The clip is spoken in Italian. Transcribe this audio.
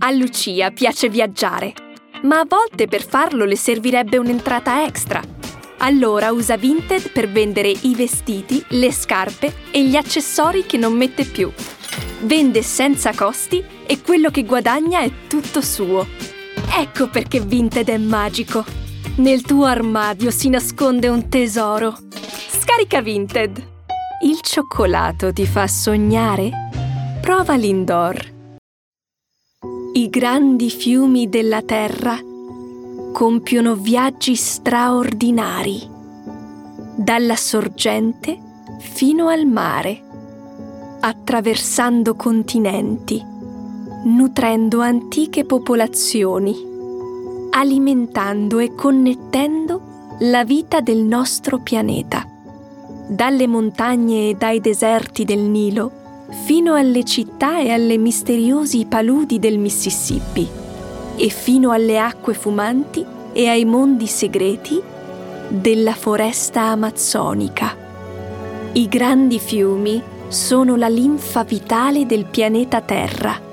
A Lucia piace viaggiare, ma a volte per farlo le servirebbe un'entrata extra. Allora usa Vinted per vendere i vestiti, le scarpe e gli accessori che non mette più. Vende senza costi e quello che guadagna è tutto suo. Ecco perché Vinted è magico. Nel tuo armadio si nasconde un tesoro. Scarica Vinted. Il cioccolato ti fa sognare? Prova Lindor. I grandi fiumi della terra compiono viaggi straordinari, dalla sorgente fino al mare, attraversando continenti, nutrendo antiche popolazioni, alimentando e connettendo la vita del nostro pianeta. Dalle montagne e dai deserti del Nilo fino alle città e alle misteriosi paludi del Mississippi e fino alle acque fumanti e ai mondi segreti della foresta amazzonica. I grandi fiumi sono la linfa vitale del pianeta Terra